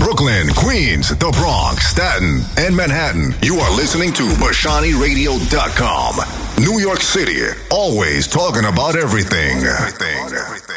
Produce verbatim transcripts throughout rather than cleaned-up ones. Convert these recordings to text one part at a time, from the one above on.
Brooklyn, Queens, the Bronx, Staten, and Manhattan. You are listening to Bashani Radio dot com. New York City, always talking about everything. Everything, everything.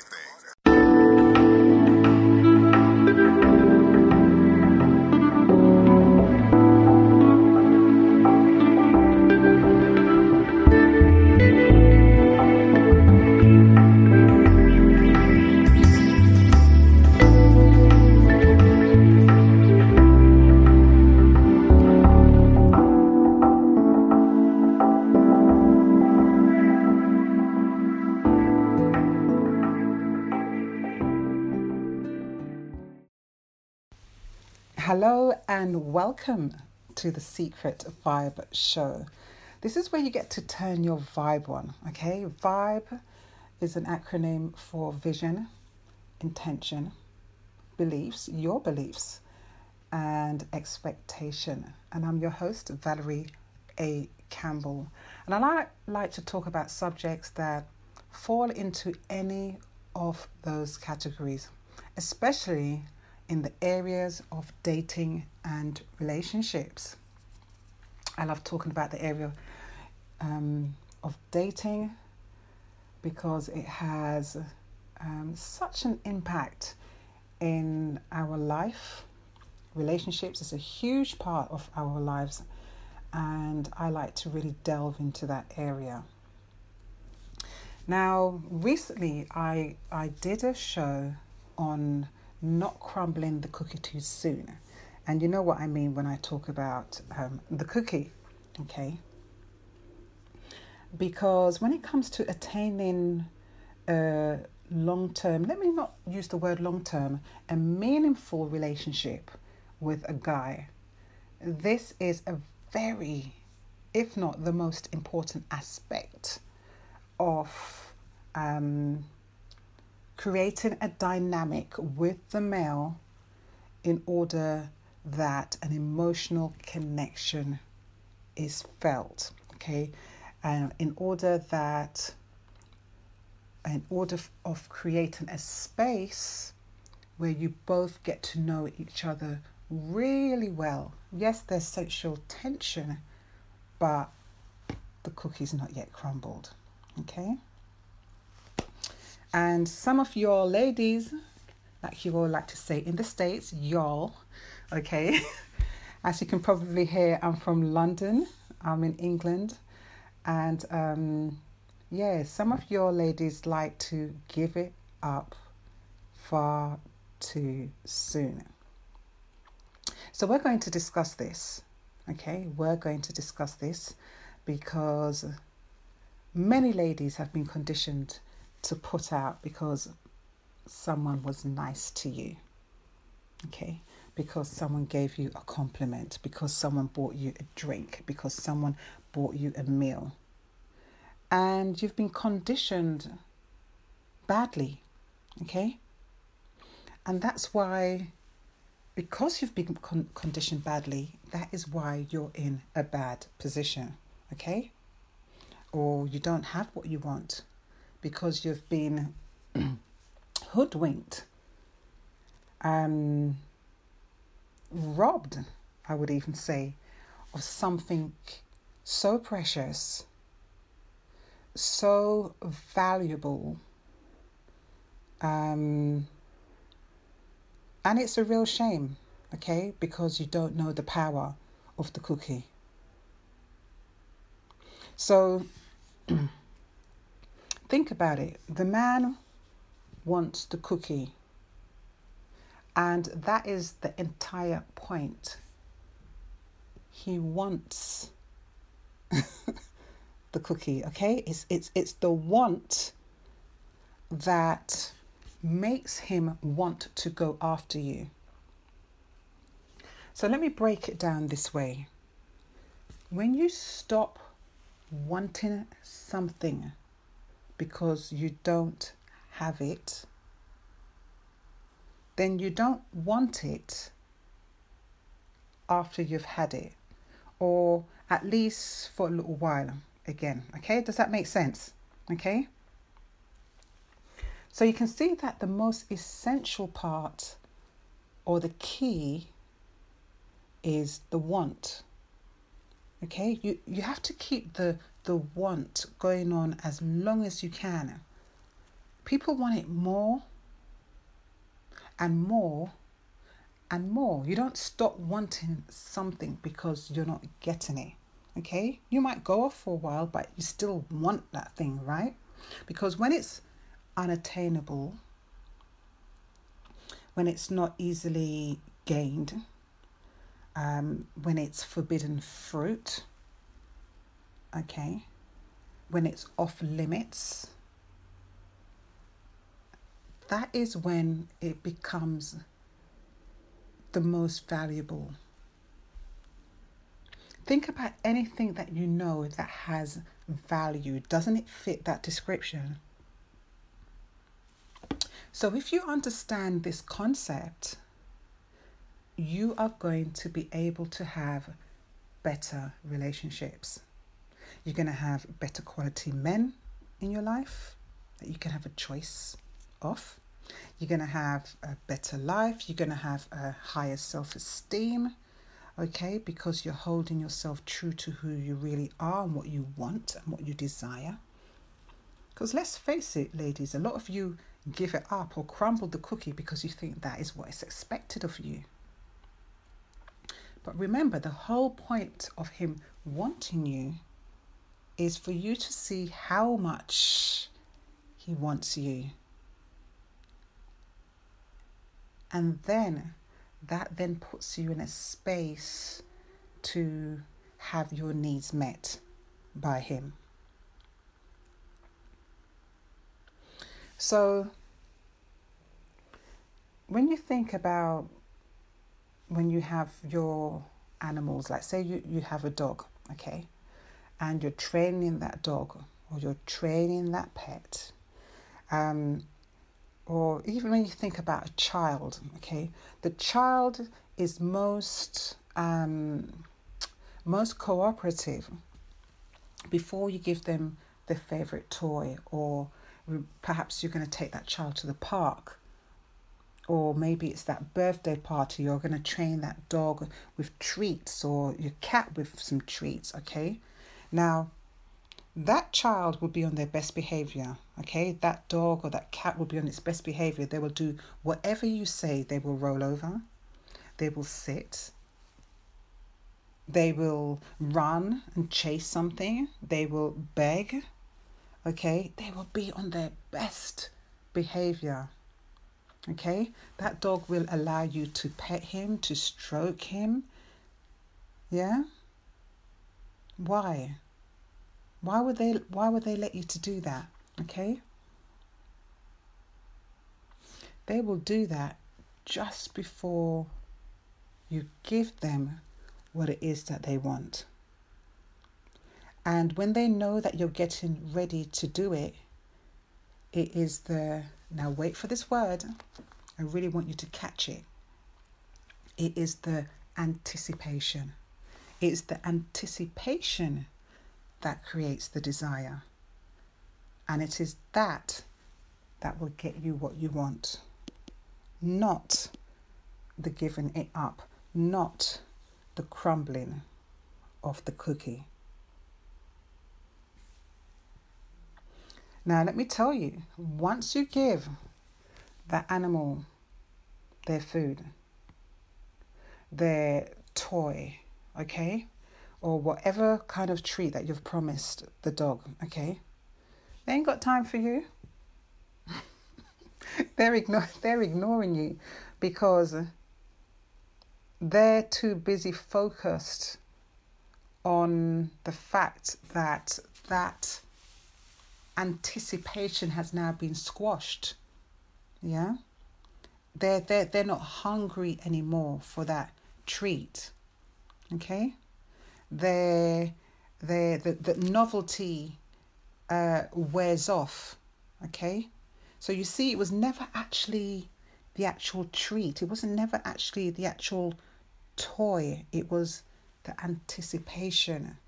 Hello and welcome to the Secret Vibe Show. This is where you get to turn your vibe on, okay? Vibe is an acronym for vision, intention, beliefs, your beliefs, and expectation. And I'm your host, Valerie A. Campbell. And I like, like to talk about subjects that fall into any of those categories, especially in the areas of dating and relationships. I love talking about the area um, of dating because it has um, such an impact in our life. Relationships is a huge part of our lives, and I like to really delve into that area. Now, recently I I did a show on not crumbling the cookie too soon. And you know what I mean when I talk about um, the cookie, okay? Because when it comes to attaining a long-term, let me not use the word long-term, a meaningful relationship with a guy, this is a very, if not the most important aspect of um, creating a dynamic with the male in order that an emotional connection is felt, okay? And in order that, in order of creating a space where you both get to know each other really well. Yes, there's sexual tension, but the cookie's not yet crumbled, okay? And some of your ladies, like you all like to say in the States, y'all, okay? As you can probably hear, I'm from London, I'm in England. And um, yeah, some of your ladies like to give it up far too soon. So we're going to discuss this, okay? We're going to discuss this because many ladies have been conditioned to put out because someone was nice to you, okay? Because someone gave you a compliment, because someone bought you a drink, because someone bought you a meal. And you've been conditioned badly, okay? And that's why, because you've been con- conditioned badly, that is why you're in a bad position, okay? Or you don't have what you want because you've been hoodwinked, um, robbed, I would even say, of something so precious, so valuable, um, and it's a real shame, okay, because you don't know the power of the cookie. So think about it. The man wants the cookie, and that is the entire point. He wants the cookie, okay? It's it's it's the want that makes him want to go after you. So let me break it down this way. When you stop wanting something because you don't have it, then you don't want it after you've had it, or at least for a little while again, okay? Does that make sense? Okay? So you can see that the most essential part or the key is the want. Okay, you, you have to keep the, the want going on as long as you can. People want it more and more and more. You don't stop wanting something because you're not getting it. Okay, you might go off for a while, but you still want that thing, right? Because when it's unattainable, when it's not easily gained, um, when it's forbidden fruit, okay, when it's off limits, that is when it becomes the most valuable. Think about anything that you know that has value. Doesn't it fit that description? So if you understand this concept, you are going to be able to have better relationships. You're going to have better quality men in your life that you can have a choice of. You're going to have a better life. You're going to have a higher self-esteem. Okay, because you're holding yourself true to who you really are and what you want and what you desire. Because let's face it, ladies, a lot of you give it up or crumble the cookie because you think that is what is expected of you. But remember, the whole point of him wanting you is for you to see how much he wants you. And then that then puts you in a space to have your needs met by him. So when you think about when you have your animals, like say you, you have a dog, okay, and you're training that dog or you're training that pet, um, or even when you think about a child, okay, the child is most um, most cooperative before you give them their favorite toy, or perhaps you're going to take that child to the park, or maybe it's that birthday party. You're going to train that dog with treats, or your cat with some treats, okay? Now, that child will be on their best behavior, okay? That dog or that cat will be on its best behavior. They will do whatever you say. They will roll over. They will sit. They will run and chase something. They will beg, okay? They will be on their best behavior, okay? That dog will allow you to pet him, to stroke him, yeah? Why? Why would they why would they let you to do that? Okay? They will do that just before you give them what it is that they want. And when they know that you're getting ready to do it, it is the, now wait for this word, I really want you to catch it. It is the anticipation. It's the anticipation that creates the desire. And it is that that will get you what you want. Not the giving it up. Not the crumbling of the cookie. Now let me tell you, once you give that animal their food, their toy, okay, or whatever kind of treat that you've promised the dog, okay, they ain't got time for you. they're ignore they're ignoring you because they're too busy focused on the fact that that anticipation has now been squashed. Yeah, they're they're they're not hungry anymore for that treat. Okay, they they the, the novelty uh, wears off. Okay, so you see, it was never actually the actual treat. It wasn't never actually the actual toy. It was the anticipation.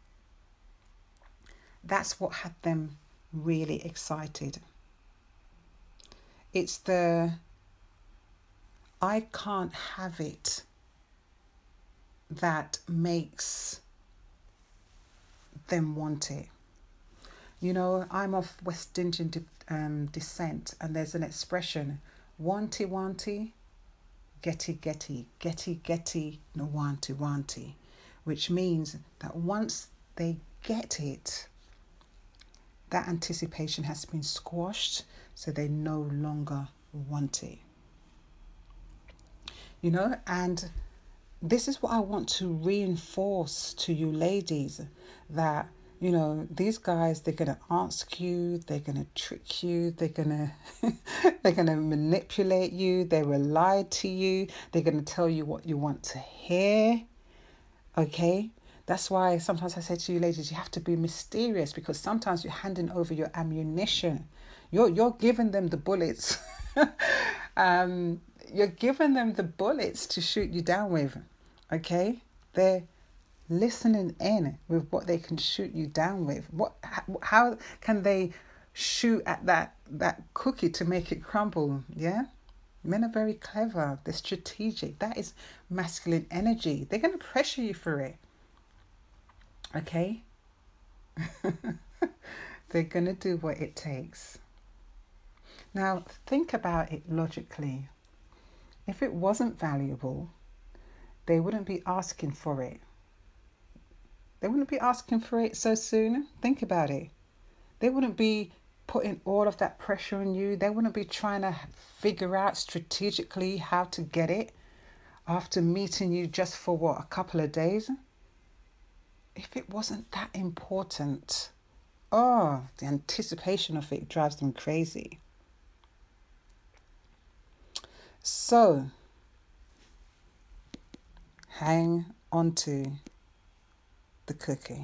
That's what had them really excited. It's the I can't have it that makes them want it. You know, I'm of West Indian de- um, descent, and there's an expression, wanty wanty, getty getty, getty getty, no wanty wanty, which means that once they get it, that anticipation has been squashed, so they no longer want it. You know, and this is what I want to reinforce to you ladies, that you know, these guys, they're going to ask you, they're going to trick you, they're going to they're going to manipulate you, they will lie to you, they're going to tell you what you want to hear. Okay? That's why sometimes I say to you ladies, you have to be mysterious, because sometimes you're handing over your ammunition. You're you're giving them the bullets. um, you're giving them the bullets to shoot you down with. Okay? They're listening in with what they can shoot you down with. What? How can they shoot at that that cookie to make it crumble? Yeah, men are very clever. They're strategic. That is masculine energy. They're going to pressure you for it. Okay. They're going to do what it takes. Now think about it logically. If it wasn't valuable, they wouldn't be asking for it. They wouldn't be asking for it so soon. Think about it. They wouldn't be putting all of that pressure on you. They wouldn't be trying to figure out strategically how to get it after meeting you just for what, a couple of days? If it wasn't that important, oh, the anticipation of it drives them crazy. So, hang on to the cookie.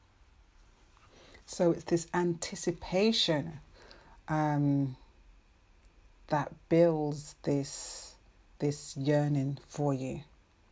So it's this anticipation um, that builds this this yearning for you.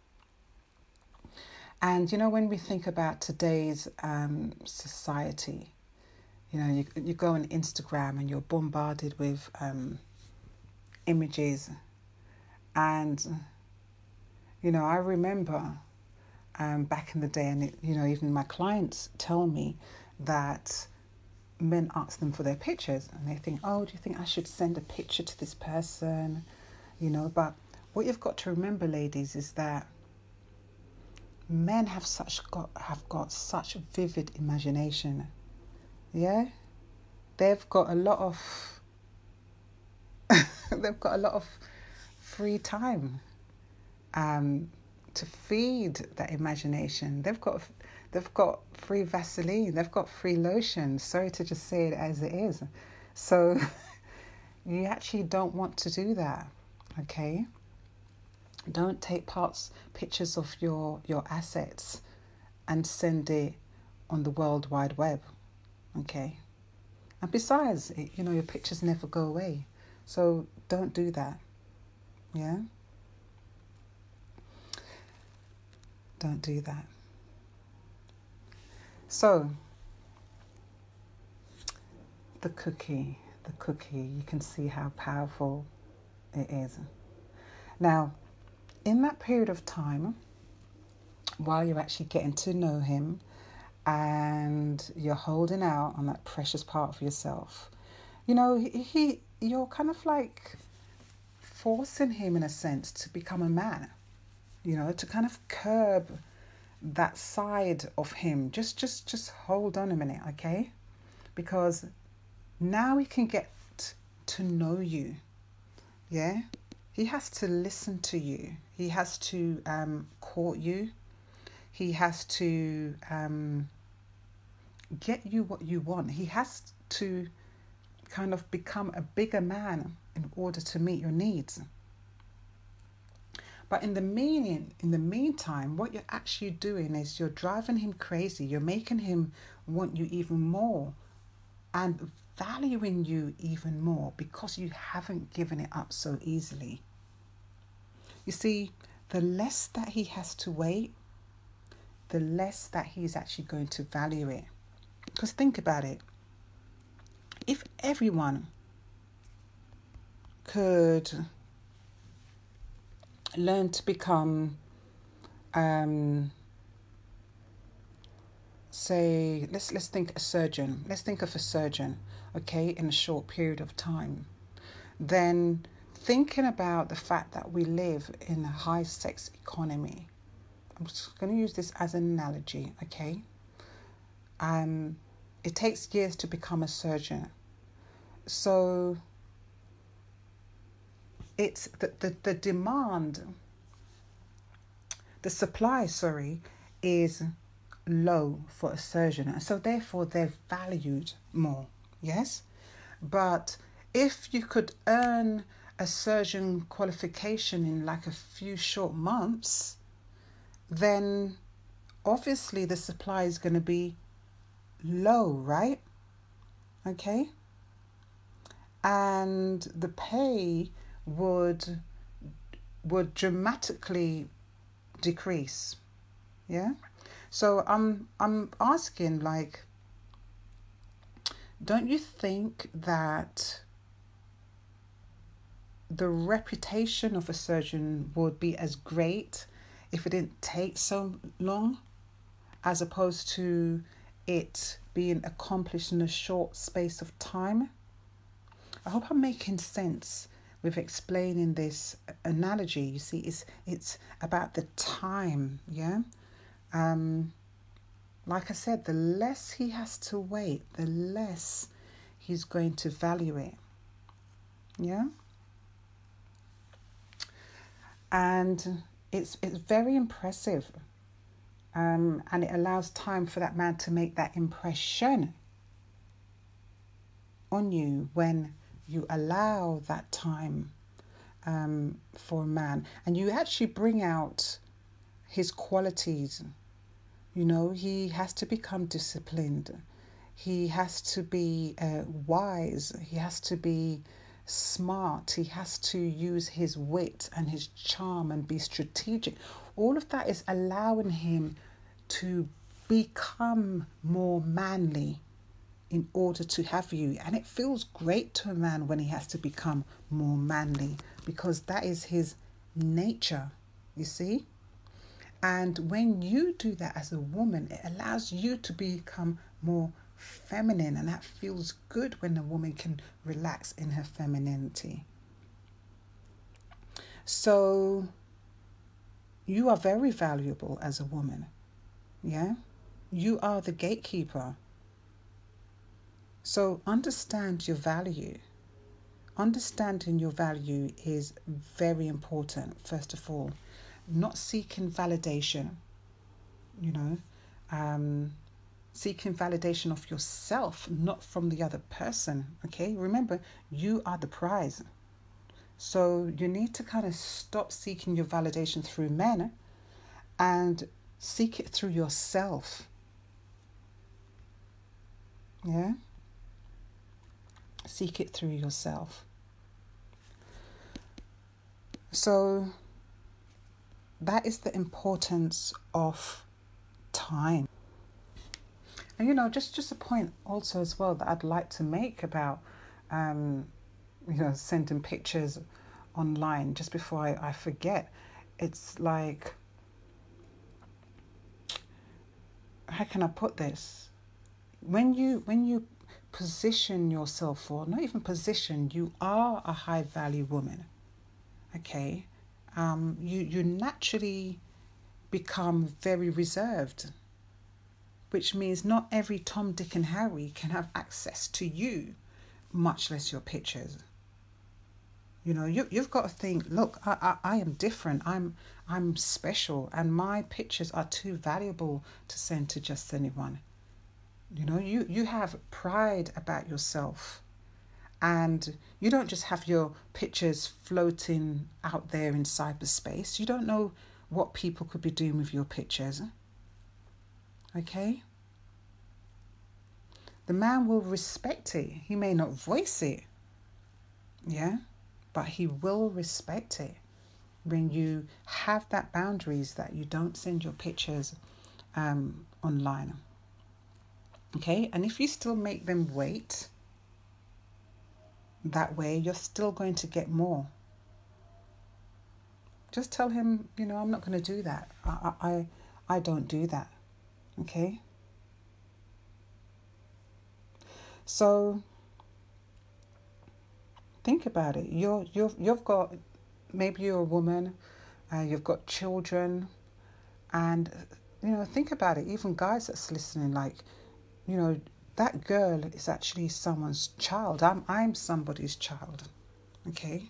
And you know, when we think about today's um, society, you know, you you go on Instagram and you're bombarded with um, images, and you know, I remember um, back in the day, and it, you know, even my clients tell me that men ask them for their pictures, and they think, oh, do you think I should send a picture to this person? You know, but what you've got to remember, ladies, is that men have such got have got such vivid imagination. Yeah, they've got a lot of they've got a lot of free time um, to feed that imagination. They've got they've got free Vaseline. They've got free lotion. Sorry to just say it as it is. So you actually don't want to do that. Okay. Don't take parts, pictures of your, your assets and send it on the World Wide Web. Okay. And besides, it, you know, your pictures never go away. So don't do that. Yeah. Don't do that. So, the cookie, the cookie, you can see how powerful it is. Now, in that period of time, while you're actually getting to know him and you're holding out on that precious part of yourself, you know, he, he you're kind of like forcing him in a sense to become a man, you know, to kind of curb that side of him. Just, just, just hold on a minute, okay? Because now he can get to know you, yeah? He has to listen to you. He has to um, court you. He has to um, get you what you want. He has to kind of become a bigger man in order to meet your needs. But in the meaning, in the meantime, what you're actually doing is you're driving him crazy. You're making him want you even more and valuing you even more because you haven't given it up so easily. You see, the less that he has to wait, the less that he's actually going to value it. Because think about it. If everyone could learn to become, um, say, let's let's think a surgeon. Let's think of a surgeon, okay, in a short period of time. Then thinking about the fact that we live in a high sex economy. I'm just going to use this as an analogy, okay? Um, it takes years to become a surgeon. So it's the, the, the demand, the supply, sorry, is low for a surgeon. And so therefore they're valued more, yes? But if you could earn a surgeon qualification in like a few short months, then obviously the supply is going to be low, right? Okay. And the pay would would dramatically decrease. Yeah. So I'm I'm asking, like, don't you think that the reputation of a surgeon would be as great if it didn't take so long, as opposed to it being accomplished in a short space of time? I hope I'm making sense with explaining this analogy. You see, it's it's about the time, yeah? Um, like I said, the less he has to wait, the less he's going to value it, yeah? And it's it's very impressive. Um, and it allows time for that man to make that impression on you when you allow that time um, for a man. And you actually bring out his qualities. You know, he has to become disciplined. He has to be uh, wise. He has to be smart. He has to use his wit and his charm and be strategic. All of that is allowing him to become more manly in order to have you. And it feels great to a man when he has to become more manly, because that is his nature, you see? And when you do that as a woman, it allows you to become more feminine, and that feels good when a woman can relax in her femininity. So you are very valuable as a woman, yeah? You are the gatekeeper. So understand your value. Understanding your value is very important, first of all. Not seeking validation, you know, um, seeking validation of yourself, not from the other person, okay? Remember, you are the prize. So you need to kind of stop seeking your validation through men and seek it through yourself. Yeah? Seek it through yourself. So that is the importance of time. And, you know, just, just a point also as well that I'd like to make about, um, you know, sending pictures online, just before I, I forget. It's like, how can I put this? When you, when you position yourself, or not even position, you are a high value woman, okay? Um, you, you naturally become very reserved, which means not every Tom, Dick and Harry can have access to you, much less your pictures. You know, you, you've got to think, look, I, I, I am different. I'm I'm special, and my pictures are too valuable to send to just anyone. You know, you, you have pride about yourself, and you don't just have your pictures floating out there in cyberspace. You don't know what people could be doing with your pictures. Okay? The man will respect it. He may not voice it, yeah, but he will respect it when you have that boundaries that you don't send your pictures um, online. Okay? And if you still make them wait, that way you're still going to get more. Just tell him, you know, I'm not going to do that. I, I, I don't do that. Okay? So think about it. You're, you've, you've got, maybe you're a woman, uh, you've got children, and, you know, think about it. Even guys that's listening, like, you know, that girl is actually someone's child. I'm, I'm somebody's child. Okay?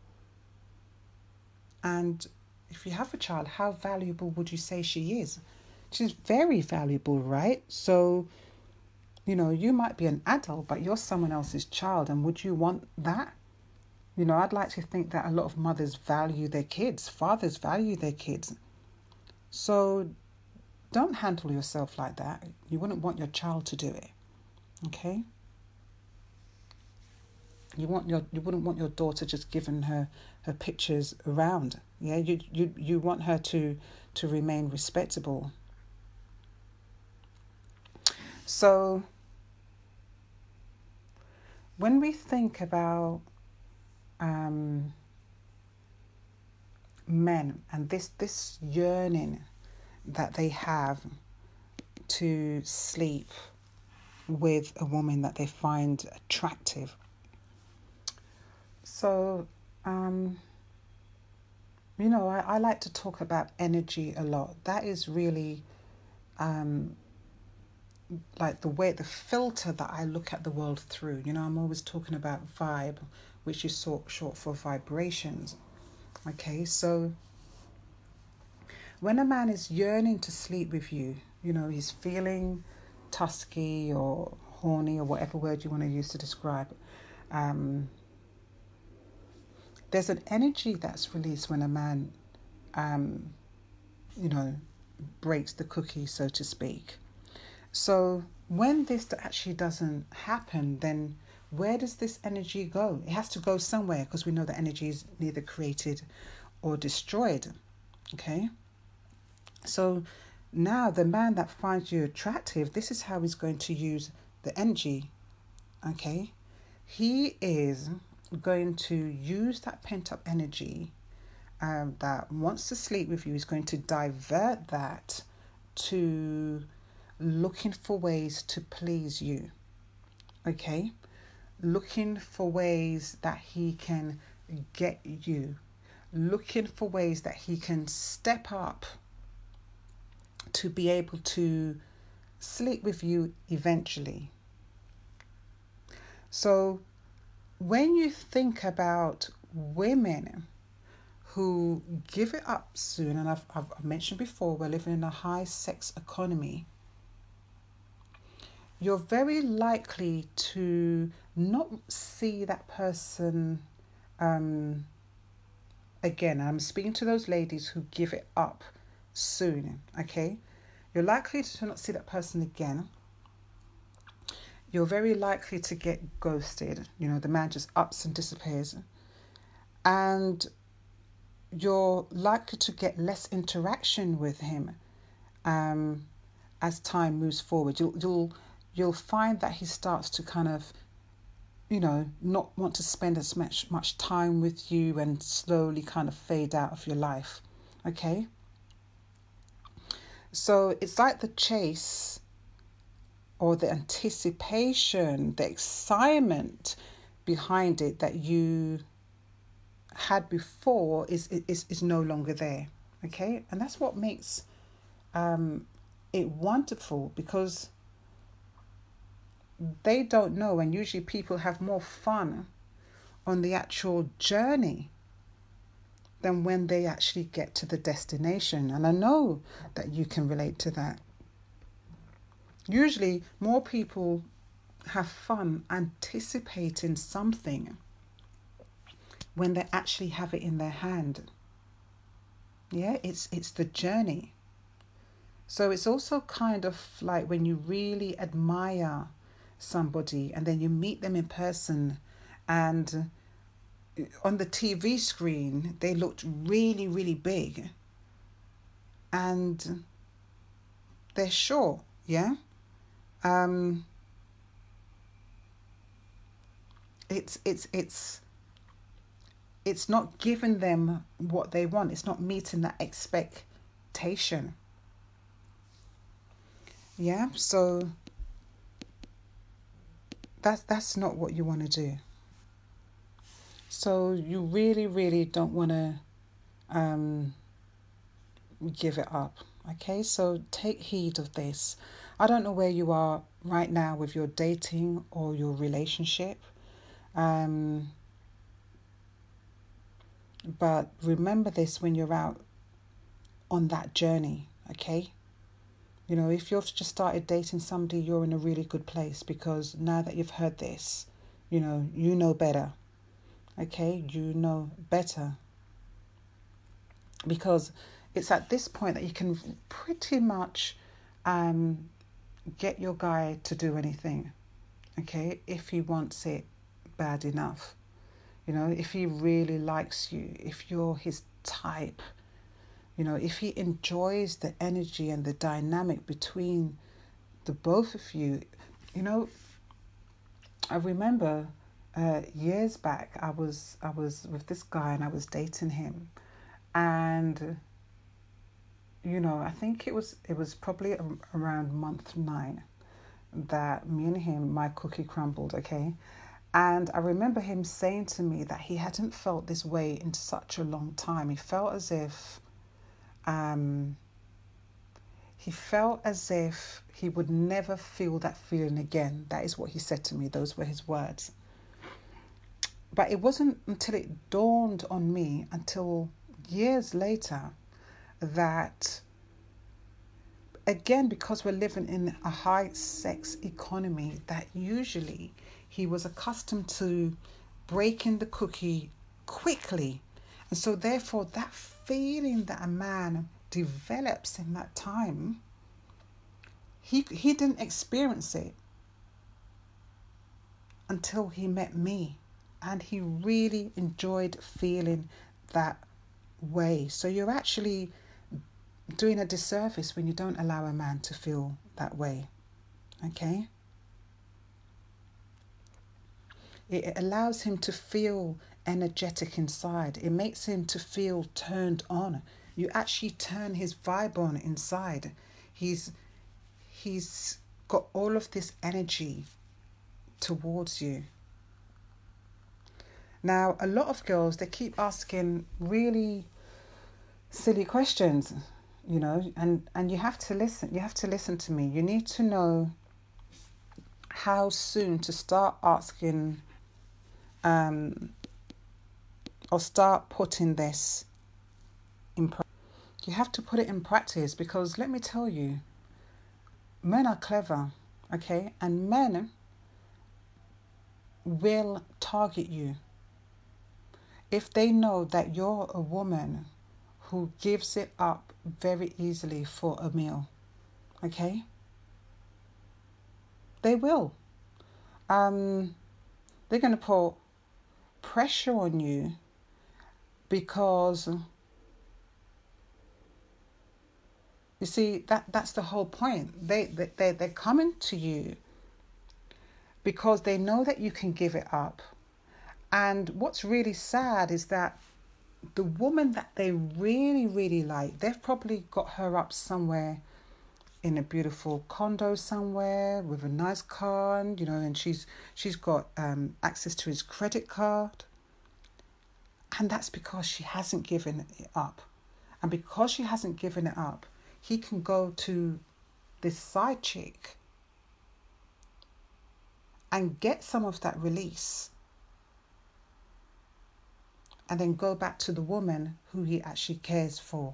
And if you have a child, how valuable would you say she is? She's very valuable, right? So, you know, you might be an adult, but you're someone else's child. And would you want that? You know, I'd like to think that a lot of mothers value their kids. Fathers value their kids. So don't handle yourself like that. You wouldn't want your child to do it. Okay? You want your you wouldn't want your daughter just giving her, her pictures around. Yeah, you you you want her to to remain respectable. So when we think about um, men and this this yearning that they have to sleep with a woman that they find attractive. So, um, you know, I, I like to talk about energy a lot. That is really um, like the way, the filter that I look at the world through. You know, I'm always talking about vibe, which is short, short for vibrations. Okay, so when a man is yearning to sleep with you, you know, he's feeling tusky or horny or whatever word you want to use to describe it. Um, there's an energy that's released when a man, um, you know, breaks the cookie, so to speak. So when this actually doesn't happen, then where does this energy go? It has to go somewhere, because we know that energy is neither created or destroyed. Okay? So now the man that finds you attractive, this is how he's going to use the energy. Okay? He is going to use that pent-up energy um, that wants to sleep with you. He's going to divert that to looking for ways to please you. Okay? Looking for ways that he can get you. Looking for ways that he can step up to be able to sleep with you eventually. So when you think about women who give it up soon, and I've, I've mentioned before, we're living in a high sex economy, you're very likely to not see that person um, again. I'm speaking to those ladies who give it up soon, okay? You're likely to not see that person again. You're very likely to get ghosted. You know, the man just ups and disappears. And you're likely to get less interaction with him um, as time moves forward. You'll, you'll, you'll find that he starts to kind of, you know, not want to spend as much, much time with you and slowly kind of fade out of your life. Okay? So it's like the chase or the anticipation, the excitement behind it that you had before is is, is no longer there. Okay? And that's what makes um, it wonderful, because they don't know, and usually people have more fun on the actual journey than when they actually get to the destination. And I know that you can relate to that. Usually more people have fun anticipating something when they actually have it in their hand. Yeah, it's it's the journey. So it's also kind of like when you really admire somebody and then you meet them in person, and on the T V screen they looked really, really big and they're short, yeah? Um, it's it's it's it's not giving them what they want. It's not meeting that expectation. Yeah, so that's that's not what you want to do. So you really, really don't want to um, give it up. Okay, so take heed of this. I don't know where you are right now with your dating or your relationship. Um, but remember this when you're out on that journey, okay? You know, if you've just started dating somebody, you're in a really good place, because now that you've heard this, you know, you know better. Okay, you know better. Because it's at this point that you can pretty much um, get your guy to do anything, okay, if he wants it bad enough. You know, if he really likes you, if you're his type, you know, if he enjoys the energy and the dynamic between the both of you. You know, I remember uh, years back, I was I was with this guy and I was dating him, and you know, I think it was it was probably around month nine that me and him, my cookie crumbled, okay? And I remember him saying to me that he hadn't felt this way in such a long time. He felt as if, um, he felt as if he would never feel that feeling again. That is what he said to me. Those were his words. But it wasn't until it dawned on me, until years later, that again, because we're living in a high sex economy, that usually he was accustomed to breaking the cookie quickly. And so therefore that feeling that a man develops in that time, he he didn't experience it until he met me. And he really enjoyed feeling that way. So you're actually doing a disservice when you don't allow a man to feel that way. Okay? It allows him to feel energetic inside. It makes him to feel turned on. You actually turn his vibe on inside. He's he's got all of this energy towards you. Now, a lot of girls, they keep asking really silly questions, you know, and, and you have to listen. You have to listen to me. You need to know how soon to start asking um, or start putting this in practice. You have to put it in practice, because let me tell you, men are clever, okay? And men will target you if they know that you're a woman who gives it up very easily for a meal, okay? They will. Um, they're going to put pressure on you, because you see, that that's the whole point. They, they, they, they're coming to you because they know that you can give it up. And what's really sad is that the woman that they really, really like, they've probably got her up somewhere in a beautiful condo somewhere with a nice car, you know, and she's she's got um, access to his credit card. And that's because she hasn't given it up. And because she hasn't given it up, he can go to this side chick and get some of that release, and then go back to the woman who he actually cares for.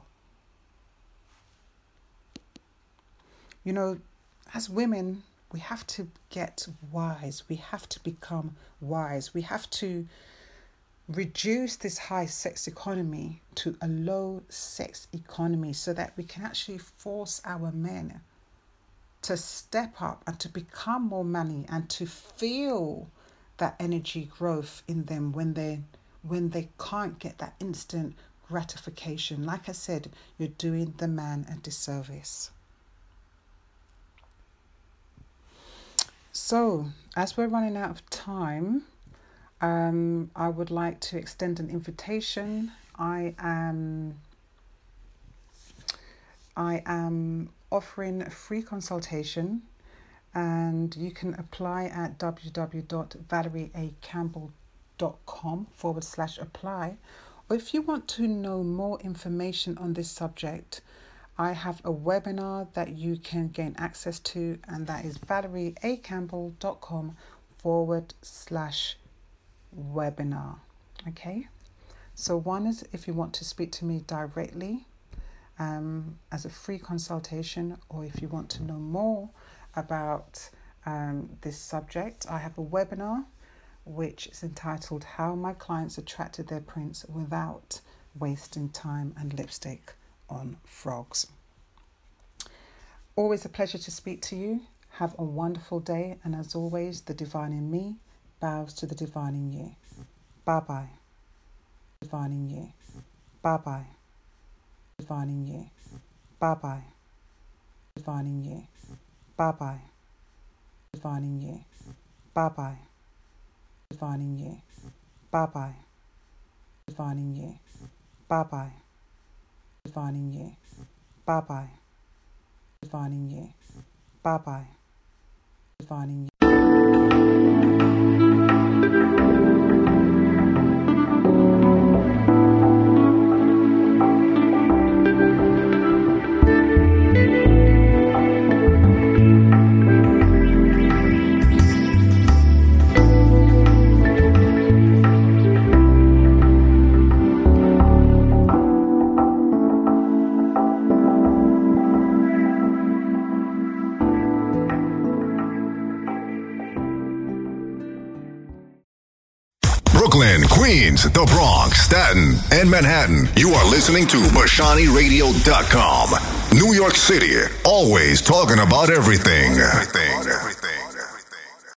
You know, as women, we have to get wise. We have to become wise. We have to reduce this high sex economy to a low sex economy, so that we can actually force our men to step up and to become more manly, and to feel that energy growth in them when they when they can't get that instant gratification. Like I said, you're doing the man a disservice. So, as we're running out of time, Um, I would like to extend an invitation. I am I am offering a free consultation, and you can apply at www.valerieacampbell.com forward slash apply. Or if you want to know more information on this subject, I have a webinar that you can gain access to, and that is valerieacampbell.com forward slash webinar. Okay, so one is if you want to speak to me directly um, as a free consultation, or if you want to know more about um, this subject, I have a webinar which is entitled How My Clients Attracted Their Prince Without Wasting Time and Lipstick on Frogs. Always a pleasure to speak to you. Have a wonderful day, and as always, the divine in me bows to the divine in you. Bye-bye. Divine in you. Bye-bye. Divine in you. Bye-bye. Divine in you. Bye-bye. Divine in you. Bye-bye. Divine in you. Bye-bye. Divine in you. Bye-bye. Divine in you. Bye-bye. Divine in you. Bye-bye. Divine in you. Brooklyn, Queens, the Bronx, Staten, and Manhattan. You are listening to Bashani Radio dot com. New York City, always talking about everything. everything.